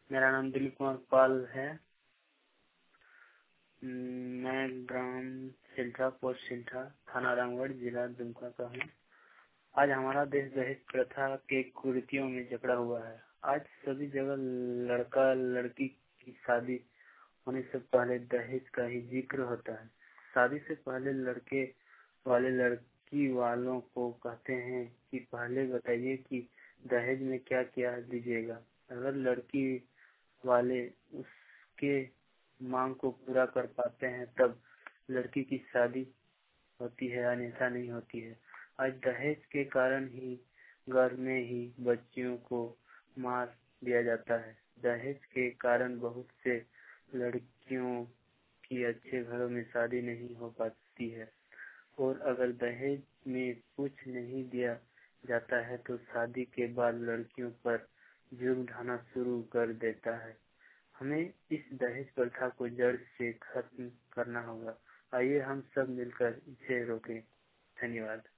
मेरा नाम दिलीप कुमार पाल है। मैं ग्राम सिल्ठा, पोस्ट सिल्ठा, थाना रामगढ़, जिला दुमका का हूँ। आज हमारा देश दहेज प्रथा के कुरीतियों में जकड़ा हुआ है। आज सभी जगह लड़का लड़की की शादी होने से पहले दहेज का ही जिक्र होता है। शादी से पहले लड़के वाले लड़की वालों को कहते हैं कि पहले बताइए कि दहेज में क्या क्या दीजिएगा। अगर लड़की वाले उसके मांग को पूरा कर पाते हैं तब लड़की की शादी होती है, अन्यथा नहीं होती है। आज दहेज के कारण ही घर में ही बच्चियों को मार दिया जाता है। दहेज के कारण बहुत से लड़कियों की अच्छे घरों में शादी नहीं हो पाती है और अगर दहेज में कुछ नहीं दिया जाता है तो शादी के बाद लड़कियों पर जुर्म ढाना शुरू कर देता है। हमें इस दहेज प्रथा को जड़ से खत्म करना होगा। आइए हम सब मिलकर इसे रोकें। धन्यवाद।